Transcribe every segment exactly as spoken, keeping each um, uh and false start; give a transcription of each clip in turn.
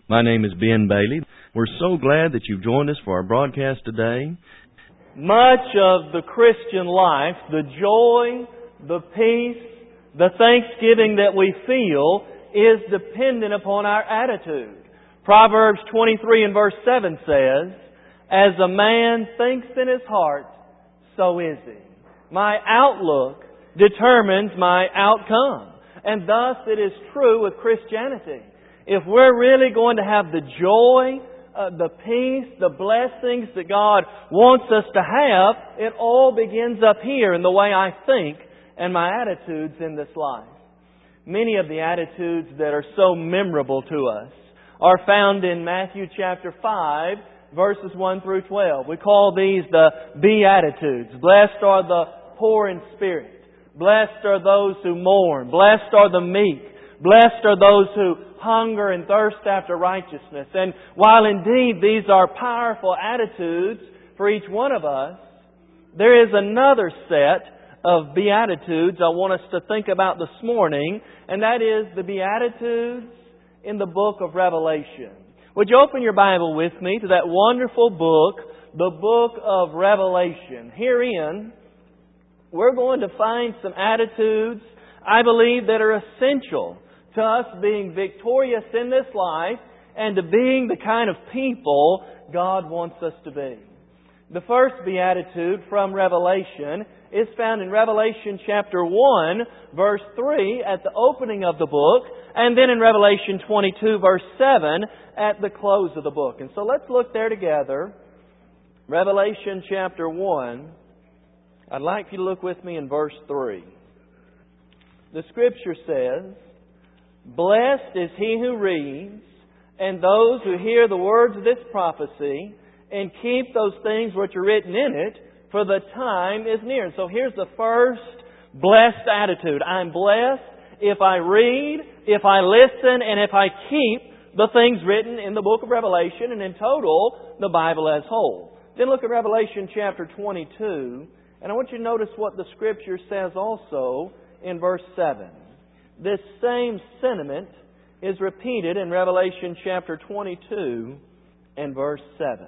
My name is Ben Bailey. We're so glad that you've joined us for our broadcast today. Much of the Christian life, the joy, the peace, the thanksgiving that we feel is dependent upon our attitude. Proverbs twenty-three and verse seven says, "As a man thinks in his heart, so is he." My outlook determines my outcome. And thus it is true with Christianity. If we're really going to have the joy, uh, the peace, the blessings that God wants us to have, it all begins up here in the way I think and my attitudes in this life. Many of the attitudes that are so memorable to us are found in Matthew chapter five, verses one through twelve. We call these the Beatitudes. Blessed are the poor in spirit. Blessed are those who mourn. Blessed are the meek. Blessed are those who hunger and thirst after righteousness. And while indeed these are powerful attitudes for each one of us, there is another set of Beatitudes I want us to think about this morning, and that is the Beatitudes in the book of Revelation. Would you open your Bible with me to that wonderful book, the book of Revelation? Herein, we're going to find some attitudes, I believe, that are essential to us being victorious in this life and to being the kind of people God wants us to be. The first beatitude from Revelation is found in Revelation chapter one, verse three, at the opening of the book, and then in Revelation twenty-two, verse seven, at the close of the book. And so let's look there together. Revelation chapter one. I'd like you to look with me in verse three. The Scripture says, "Blessed is he who reads, and those who hear the words of this prophecy, and keep those things which are written in it, for the time is near." And so here's the first blessed attitude. I'm blessed if I read, if I listen, and if I keep the things written in the book of Revelation, and in total, the Bible as whole. Then look at Revelation chapter twenty-two, and I want you to notice what the Scripture says also in verse seven. This same sentiment is repeated in Revelation chapter twenty-two and verse seven.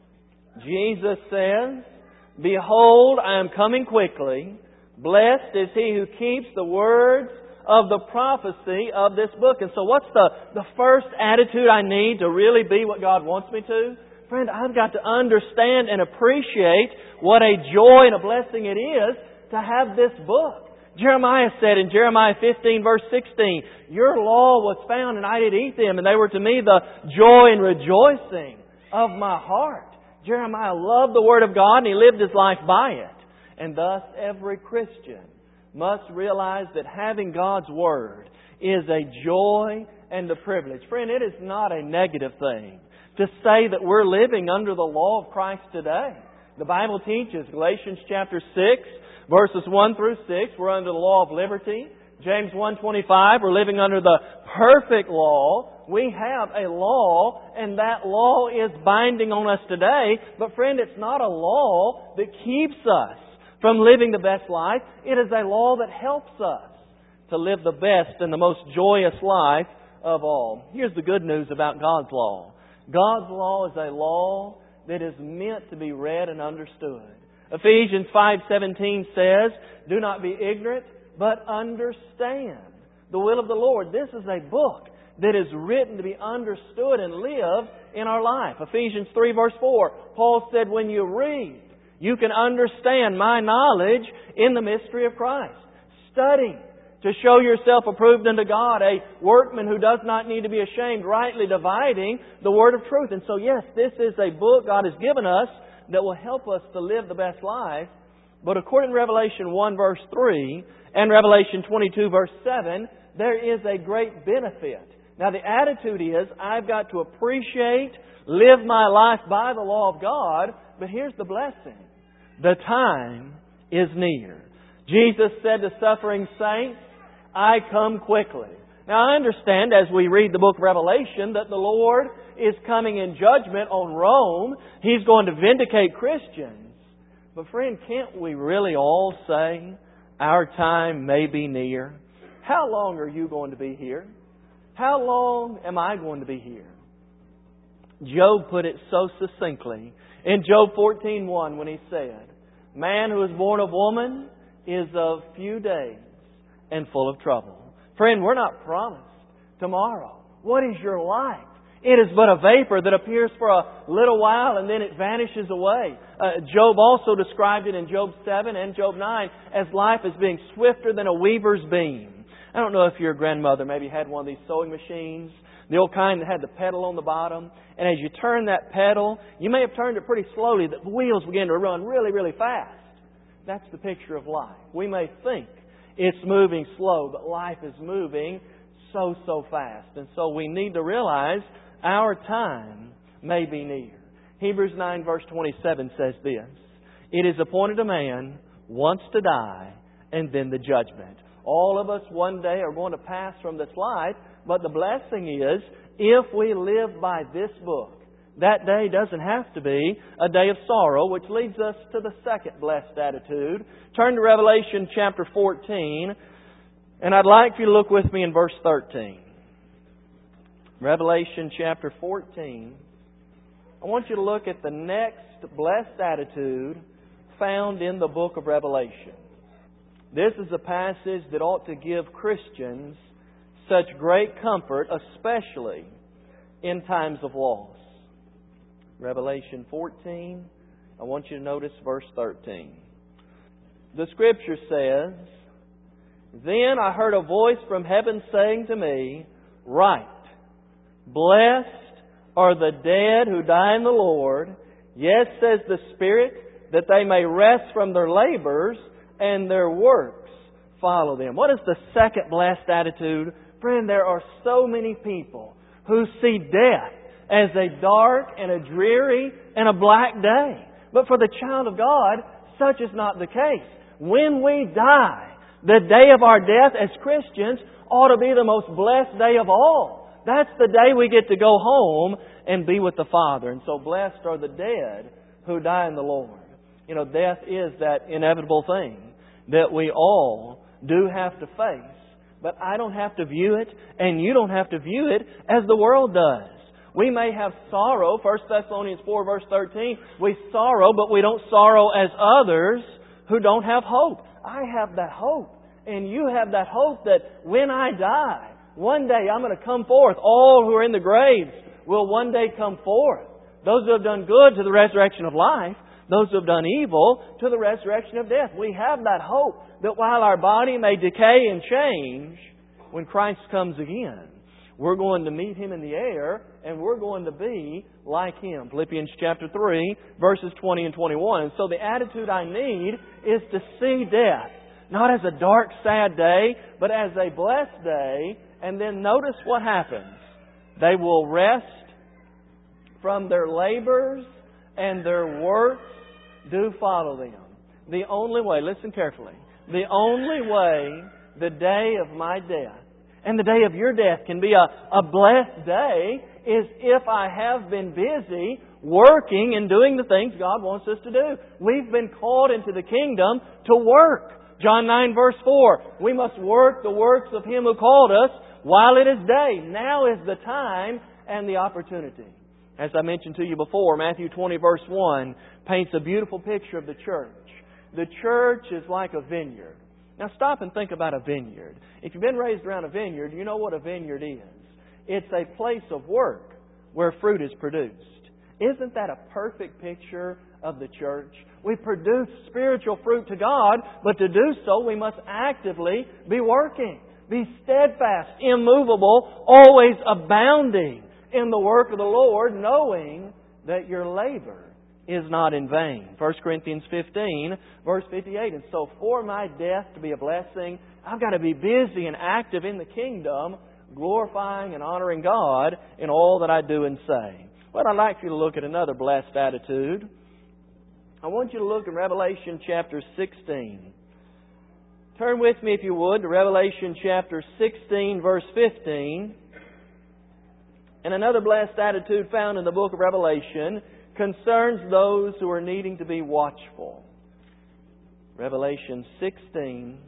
Jesus says, "Behold, I am coming quickly. Blessed is he who keeps the words of the prophecy of this book." And so what's the, the first attitude I need to really be what God wants me to? Friend, I've got to understand and appreciate what a joy and a blessing it is to have this book. Jeremiah said in Jeremiah fifteen, verse sixteen, "Your law was found and I did eat them, and they were to me the joy and rejoicing of my heart." Jeremiah loved the Word of God and he lived his life by it. And thus every Christian must realize that having God's Word is a joy and a privilege. Friend, it is not a negative thing to say that we're living under the law of Christ today. The Bible teaches, Galatians chapter six, verses one through six, we're under the law of liberty. James one twenty-five, we're living under the perfect law. We have a law, and that law is binding on us today. But friend, it's not a law that keeps us from living the best life. It is a law that helps us to live the best and the most joyous life of all. Here's the good news about God's law. God's law is a law that is meant to be read and understood. Ephesians five seventeen says, "Do not be ignorant, but understand the will of the Lord." This is a book that is written to be understood and live in our life. Ephesians three verse four, Paul said, "When you read, you can understand my knowledge in the mystery of Christ." Study to show yourself approved unto God, a workman who does not need to be ashamed, rightly dividing the word of truth. And so yes, this is a book God has given us that will help us to live the best life. But according to Revelation one verse three and Revelation twenty-two verse seven, there is a great benefit. Now the attitude is, I've got to appreciate, live my life by the law of God, but here's the blessing. The time is near. Jesus said to suffering saints, "I come quickly." Now I understand as we read the book of Revelation that the Lord is coming in judgment on Rome. He's going to vindicate Christians. But friend, can't we really all say our time may be near? How long are you going to be here? How long am I going to be here? Job put it so succinctly in Job fourteen one when he said, "Man who is born of woman is of few days and full of trouble." Friend, we're not promised tomorrow. What is your life? It is but a vapor that appears for a little while and then it vanishes away. Uh, Job also described it in Job seven and Job nine as life as being swifter than a weaver's beam. I don't know if your grandmother maybe had one of these sewing machines, the old kind that had the pedal on the bottom. And as you turn that pedal, you may have turned it pretty slowly. The wheels begin to run really, really fast. That's the picture of life. We may think it's moving slow, but life is moving so, so fast. And so we need to realize our time may be near. Hebrews nine verse twenty-seven says this, "It is appointed a man once to die, and then the judgment." All of us one day are going to pass from this life, but the blessing is, if we live by this book, that day doesn't have to be a day of sorrow, which leads us to the second blessed attitude. Turn to Revelation chapter fourteen, and I'd like for you to look with me in verse thirteen. Revelation chapter fourteen. I want you to look at the next blessed attitude found in the book of Revelation. This is a passage that ought to give Christians such great comfort, especially in times of loss. Revelation fourteen, I want you to notice verse thirteen. The Scripture says, "Then I heard a voice from heaven saying to me, 'Write, blessed are the dead who die in the Lord. Yes, says the Spirit, that they may rest from their labors and their works follow them.'" What is the second blessed attitude? Friend, there are so many people who see death as a dark and a dreary and a black day. But for the child of God, such is not the case. When we die, the day of our death as Christians ought to be the most blessed day of all. That's the day we get to go home and be with the Father. And so blessed are the dead who die in the Lord. You know, death is that inevitable thing that we all do have to face. But I don't have to view it, and you don't have to view it as the world does. We may have sorrow. First Thessalonians four verse thirteen, we sorrow, but we don't sorrow as others who don't have hope. I have that hope. And you have that hope that when I die, one day I'm going to come forth. All who are in the graves will one day come forth. Those who have done good to the resurrection of life. Those who have done evil to the resurrection of death. We have that hope that while our body may decay and change, when Christ comes again, we're going to meet Him in the air and we're going to be like Him. Philippians chapter three, verses twenty and twenty-one. And so the attitude I need is to see death, not as a dark, sad day, but as a blessed day. And then notice what happens. They will rest from their labors and their works do follow them. The only way, listen carefully, the only way the day of my death and the day of your death can be a, a blessed day is if I have been busy working and doing the things God wants us to do. We've been called into the kingdom to work. John nine verse four, we must work the works of Him who called us while it is day. Now is the time and the opportunity. As I mentioned to you before, Matthew twenty verse one paints a beautiful picture of the church. The church is like a vineyard. Now stop and think about a vineyard. If you've been raised around a vineyard, you know what a vineyard is. It's a place of work where fruit is produced. Isn't that a perfect picture of the church? We produce spiritual fruit to God, but to do so we must actively be working. Be steadfast, immovable, always abounding in the work of the Lord, knowing that your labor is not in vain. First Corinthians fifteen, verse fifty-eight. And so for my death to be a blessing, I've got to be busy and active in the kingdom, glorifying and honoring God in all that I do and say. But I'd like for you to look at another blessed attitude. I want you to look at Revelation chapter sixteen. Turn with me, if you would, to Revelation chapter sixteen, verse fifteen. And another blessed attitude found in the book of Revelation concerns those who are needing to be watchful. Revelation sixteen,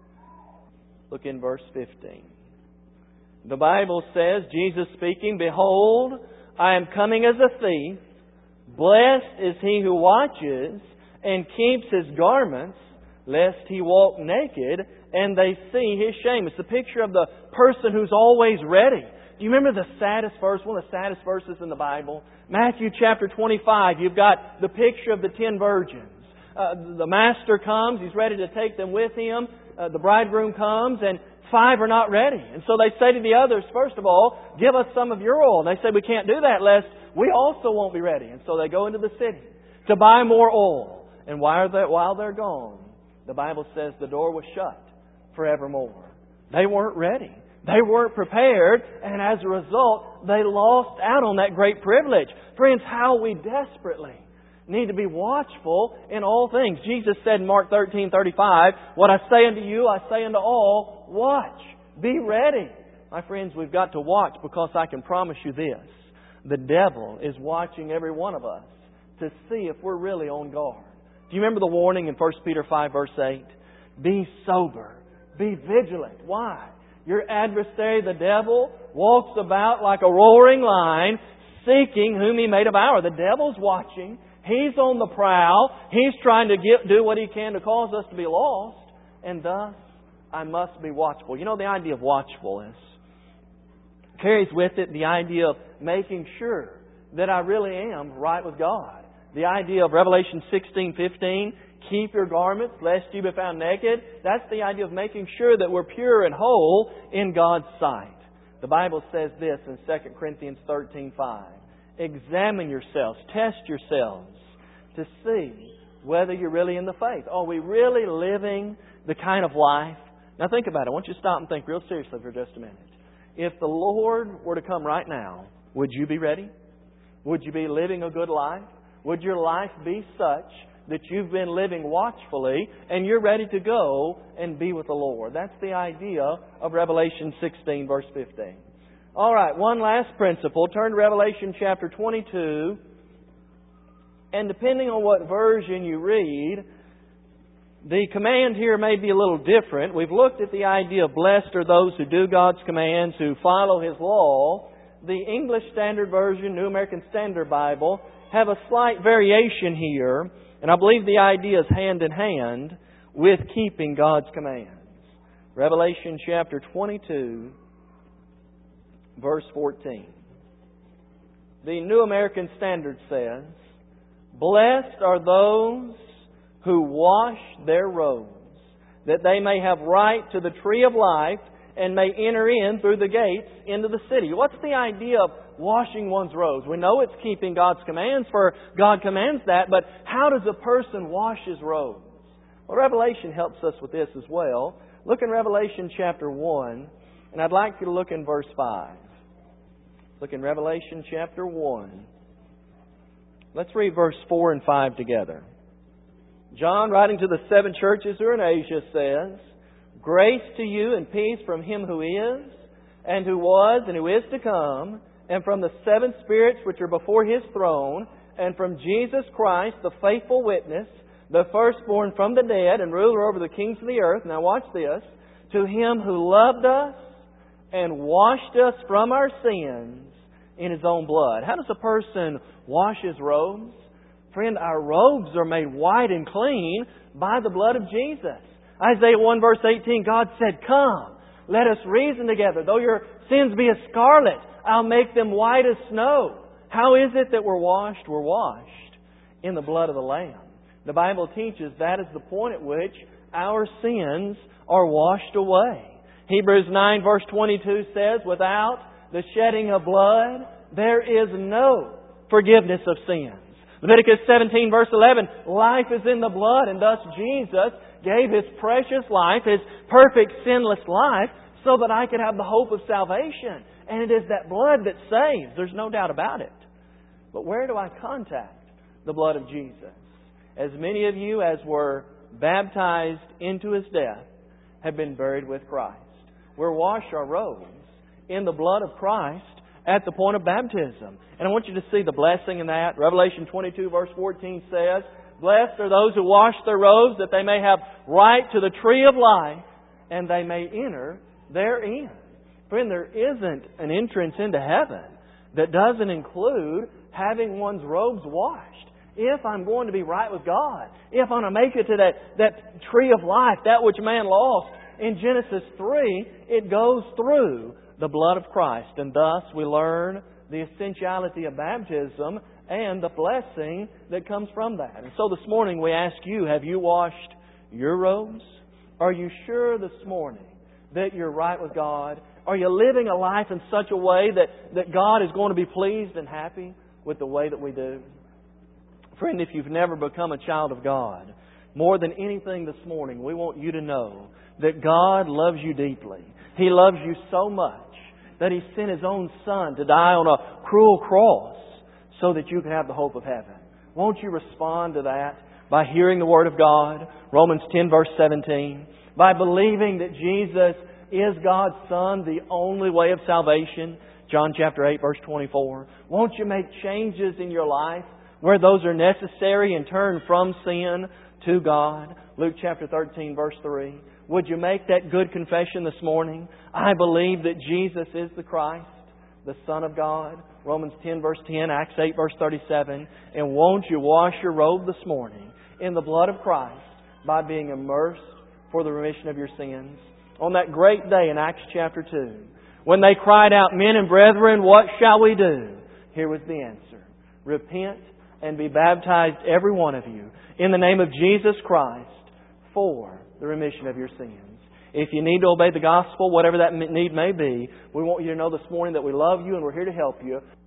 look in verse fifteen. The Bible says, Jesus speaking, "Behold, I am coming as a thief. Blessed is he who watches and keeps his garments, lest he walk naked and they see his shame. It's the picture of the person who's always ready. Do you remember the saddest verse, one of the saddest verses in the Bible? Matthew chapter twenty-five, you've got the picture of the ten virgins. Uh, the master comes, he's ready to take them with him. Uh, the bridegroom comes, and five are not ready. And so they say to the others, first of all, give us some of your oil. And they say, we can't do that lest we also won't be ready. And so they go into the city to buy more oil. And while they're, while they're gone, the Bible says the door was shut forevermore. They weren't ready. They weren't prepared. And as a result, they lost out on that great privilege. Friends, how we desperately need to be watchful in all things. Jesus said in Mark thirteen thirty-five, what I say unto you, I say unto all, watch, be ready. My friends, we've got to watch, because I can promise you this. The devil is watching every one of us to see if we're really on guard. Do you remember the warning in First Peter five verse eight? Be sober, be vigilant. Why? Your adversary, the devil, walks about like a roaring lion, seeking whom he may devour. The devil's watching. He's on the prowl. He's trying to get, do what he can to cause us to be lost. And thus, I must be watchful. You know, the idea of watchfulness carries with it the idea of making sure that I really am right with God. The idea of Revelation sixteen fifteen, keep your garments lest you be found naked. That's the idea of making sure that we're pure and whole in God's sight. The Bible says this in Second Corinthians thirteen five. Examine yourselves, test yourselves to see whether you're really in the faith. Are we really living the kind of life? Now think about it. I want you to stop and think real seriously for just a minute. If the Lord were to come right now, would you be ready? Would you be living a good life? Would your life be such that you've been living watchfully and you're ready to go and be with the Lord? That's the idea of Revelation sixteen verse fifteen. All right, one last principle. Turn to Revelation chapter twenty-two. And depending on what version you read, the command here may be a little different. We've looked at the idea of blessed are those who do God's commands, who follow His law. The English Standard Version, New American Standard Bible, have a slight variation here. And I believe the idea is hand in hand with keeping God's commands. Revelation chapter twenty-two, verse fourteen. The New American Standard says, blessed are those who wash their robes, that they may have right to the tree of life and may enter in through the gates into the city. What's the idea of washing one's robes? We know it's keeping God's commands, for God commands that, but how does a person wash his robes? Well, Revelation helps us with this as well. Look in Revelation chapter one, and I'd like you to look in verse five. Look in Revelation chapter one. Let's read verse four and five together. John, writing to the seven churches who are in Asia, says, grace to you and peace from Him who is, and who was, and who is to come, and from the seven spirits which are before His throne, and from Jesus Christ, the faithful witness, the firstborn from the dead, and ruler over the kings of the earth. Now watch this. To Him who loved us and washed us from our sins in His own blood. How does a person wash his robes? Friend, our robes are made white and clean by the blood of Jesus. Isaiah one verse eighteen, God said, come, let us reason together. Though your sins be as scarlet, I'll make them white as snow. How is it that we're washed? We're washed in the blood of the Lamb. The Bible teaches that is the point at which our sins are washed away. Hebrews nine verse twenty-two says, without the shedding of blood, there is no forgiveness of sins. Leviticus seventeen verse eleven, life is in the blood, and thus Jesus gave His precious life, His perfect sinless life, so that I could have the hope of salvation. And it is that blood that saves. There's no doubt about it. But where do I contact the blood of Jesus? As many of you as were baptized into His death have been buried with Christ. We're washed our robes in the blood of Christ at the point of baptism. And I want you to see the blessing in that. Revelation twenty-two verse fourteen says, blessed are those who wash their robes, that they may have right to the tree of life, and they may enter therein. Friend, there isn't an entrance into heaven that doesn't include having one's robes washed. If I'm going to be right with God, if I'm going to make it to that, that tree of life, that which man lost in Genesis three, it goes through the blood of Christ. And thus we learn the essentiality of baptism and the blessing that comes from that. And so this morning we ask you, have you washed your robes? Are you sure this morning that you're right with God? Are you living a life in such a way that, that God is going to be pleased and happy with the way that we do? Friend, if you've never become a child of God, more than anything this morning, we want you to know that God loves you deeply. He loves you so much that He sent His own Son to die on a cruel cross so that you can have the hope of heaven. Won't you respond to that by hearing the Word of God? Romans ten verse seventeen. By believing that Jesus is God's Son, the only way of salvation. John chapter eight verse twenty-four. Won't you make changes in your life where those are necessary and turn from sin to God? Luke chapter thirteen verse three. Would you make that good confession this morning? I believe that Jesus is the Christ, the Son of God. Romans ten verse ten, Acts eight verse thirty-seven. And won't you wash your robe this morning in the blood of Christ by being immersed for the remission of your sins? On that great day in Acts chapter two, when they cried out, "Men and brethren, what shall we do?" Here was the answer. Repent and be baptized, every one of you, in the name of Jesus Christ for the remission of your sins. If you need to obey the gospel, whatever that need may be, we want you to know this morning that we love you and we're here to help you.